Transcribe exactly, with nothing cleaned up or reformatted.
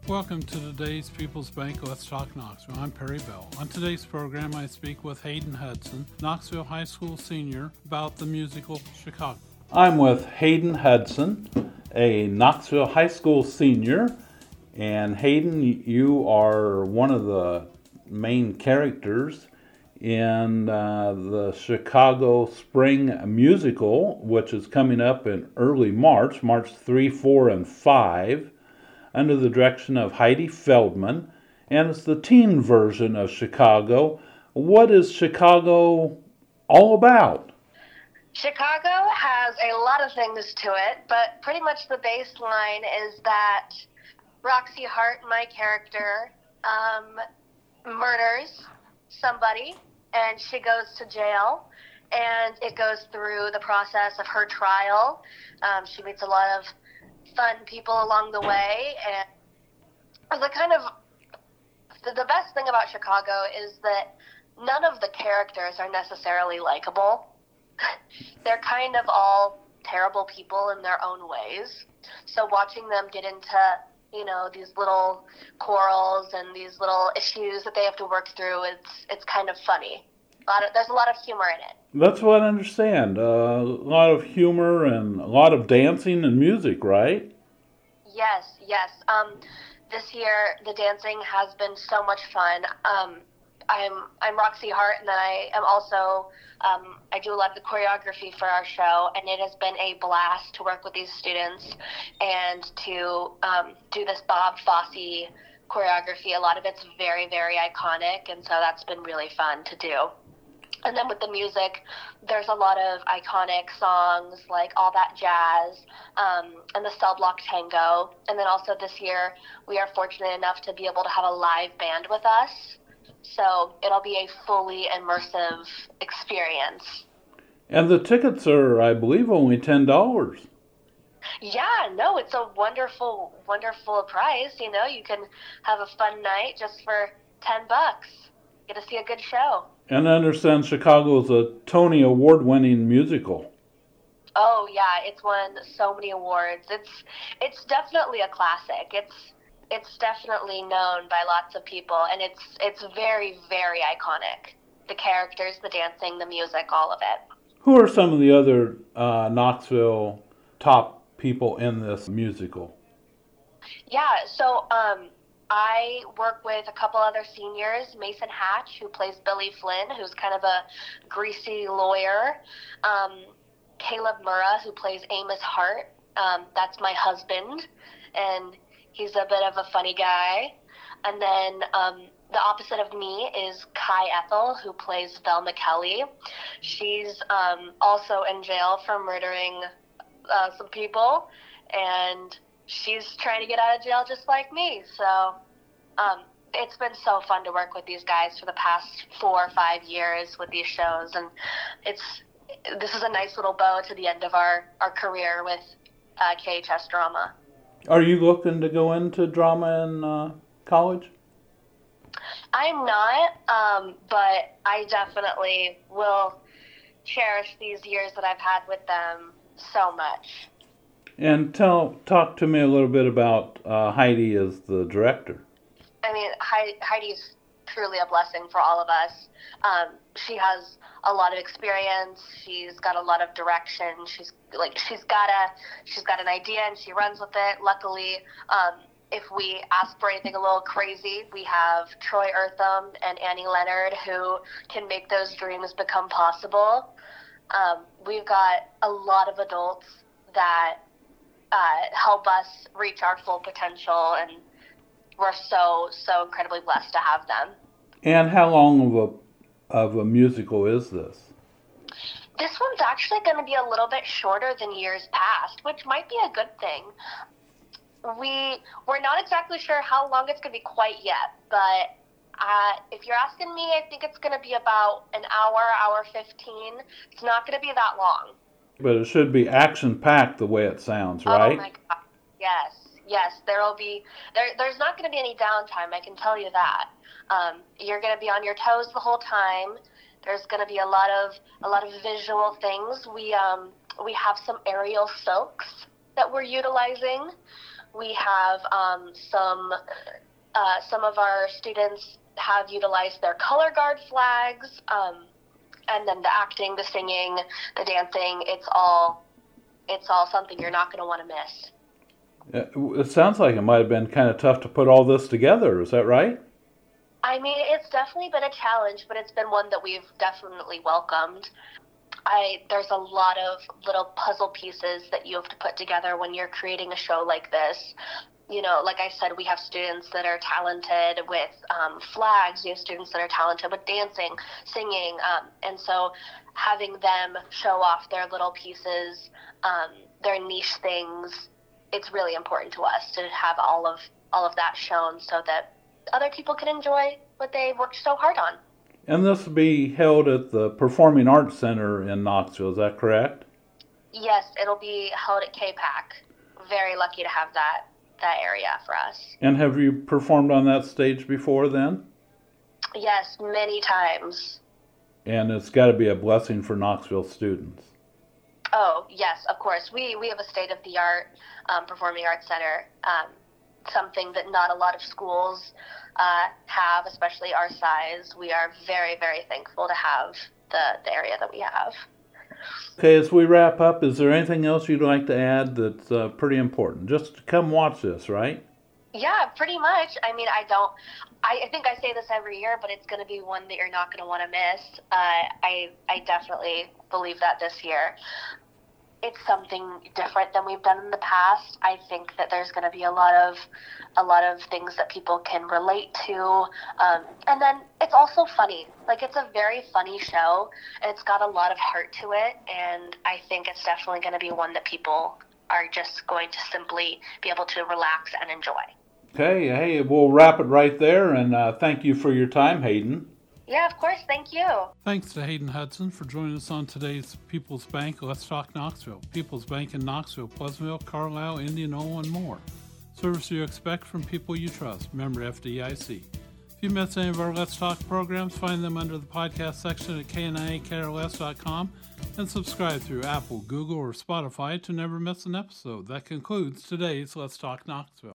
Welcome to today's People's Bank Let's Talk Knoxville. I'm Perry Bell. On today's program, I speak with Hayden Hudson, Knoxville High School senior, about the musical Chicago. I'm with Hayden Hudson, a Knoxville High School senior, and Hayden, you are one of the main characters in uh, the Chicago Spring Musical, which is coming up in early March, March third, fourth, and fifth, under the direction of Heidi Feldman, and it's the teen version of Chicago. What is Chicago all about? Chicago has a lot of things to it, but pretty much the baseline is that Roxy Hart, my character, um, murders somebody, and she goes to jail, and it goes through the process of her trial. Um, she meets a lot of fun people along the way, and the kind of the, the best thing about Chicago is that none of the characters are necessarily likable. They're kind of all terrible people in their own ways. So watching them get into, you know, these little quarrels and these little issues that they have to work through, it's it's kind of funny. A lot of, there's a lot of humor in it. That's what I understand. Uh, a lot of humor and a lot of dancing and music, right? Yes, yes. Um, this year the dancing has been so much fun. Um, I'm I'm Roxy Hart, and then I am also um, I do a lot of the choreography for our show, and it has been a blast to work with these students and to um, do this Bob Fosse choreography. A lot of it's very, very iconic, and so that's been really fun to do. And then with the music, there's a lot of iconic songs like All That Jazz um, and the Cell Block Tango. And then also this year, we are fortunate enough to be able to have a live band with us. So it'll be a fully immersive experience. And the tickets are, I believe, only ten dollars. Yeah, no, it's a wonderful, wonderful price. You know, you can have a fun night just for ten bucks. Get to see a good show. And I understand Chicago is a Tony Award-winning musical. Oh yeah, it's won so many awards. It's it's definitely a classic. It's it's definitely known by lots of people, and it's it's very, very iconic. The characters, the dancing, the music, all of it. Who are some of the other uh, Knoxville top people in this musical? Yeah, so um, I work with a couple other seniors, Mason Hatch, who plays Billy Flynn, who's kind of a greasy lawyer, um, Caleb Murrah, who plays Amos Hart. Um, that's my husband, and he's a bit of a funny guy. And then um, the opposite of me is Kai Ethel, who plays Velma Kelly. She's um, also in jail for murdering uh, some people, and she's trying to get out of jail just like me. So um, it's been so fun to work with these guys for the past four or five years with these shows, and it's this is a nice little bow to the end of our, our career with uh, K H S Drama. Are you looking to go into drama in uh, college? I'm not, um, but I definitely will cherish these years that I've had with them so much. And tell, talk to me a little bit about uh, Heidi as the director. I mean, Heidi's truly a blessing for all of us. Um, she has a lot of experience. She's got a lot of direction. She's like she's got a she's got an idea and she runs with it. Luckily, um, if we ask for anything a little crazy, we have Troy Eartham and Annie Leonard who can make those dreams become possible. Um, we've got a lot of adults that uh, help us reach our full potential, and we're so, so incredibly blessed to have them. And how long of a of a musical is this? This one's actually going to be a little bit shorter than years past, which might be a good thing. We, we're not exactly sure how long it's going to be quite yet, but uh, if you're asking me, I think it's going to be about an hour, hour fifteen. It's not going to be that long. But it should be action-packed the way it sounds, right? Oh my God, yes. Yes, there will be, there, there's not going to be any downtime, I can tell you that. Um, you're going to be on your toes the whole time. There's going to be a lot of, a lot of visual things. We, um, we have some aerial silks that we're utilizing. We have um, some uh, some of our students have utilized their color guard flags, um, and then the acting, the singing, the dancing. It's all it's all something you're not going to want to miss. It sounds like it might have been kind of tough to put all this together. Is that right? I mean, it's definitely been a challenge, but it's been one that we've definitely welcomed. I there's a lot of little puzzle pieces that you have to put together when you're creating a show like this. You know, like I said, we have students that are talented with um, flags. We have students that are talented with dancing, singing, um, and so having them show off their little pieces, um, their niche things, it's really important to us to have all of all of that shown so that other people can enjoy what they worked so hard on. And this will be held at the Performing Arts Center in Knoxville, is that correct? Yes, it'll be held at K PAC. Very lucky to have that that area for us. And have you performed on that stage before then? Yes, many times. And it's got to be a blessing for Knoxville students. Oh, yes, of course. We we have a state-of-the-art um, Performing Arts Center, um, something that not a lot of schools uh, have, especially our size. We are very, very thankful to have the, the area that we have. Okay, as we wrap up, is there anything else you'd like to add that's uh, pretty important? Just come watch this, right? Yeah, pretty much. I mean, I don't, I, I think I say this every year, but it's going to be one that you're not going to want to miss. Uh, I, I definitely believe that this year. It's something different than we've done in the past. I think that there's going to be a lot of, a lot of things that people can relate to. Um, and then it's also funny. Like, it's a very funny show. It's got a lot of heart to it. And I think it's definitely going to be one that people are just going to simply be able to relax and enjoy. Okay, hey, we'll wrap it right there. And uh, thank you for your time, Hayden. Yeah, of course. Thank you. Thanks to Hayden Hudson for joining us on today's People's Bank Let's Talk Knoxville. People's Bank in Knoxville, Pleasantville, Carlisle, Indianola, and more. Service you expect from people you trust. Member F D I C. If you missed any of our Let's Talk programs, find them under the podcast section at K N I A K R L S dot com and subscribe through Apple, Google, or Spotify to never miss an episode. That concludes today's Let's Talk Knoxville.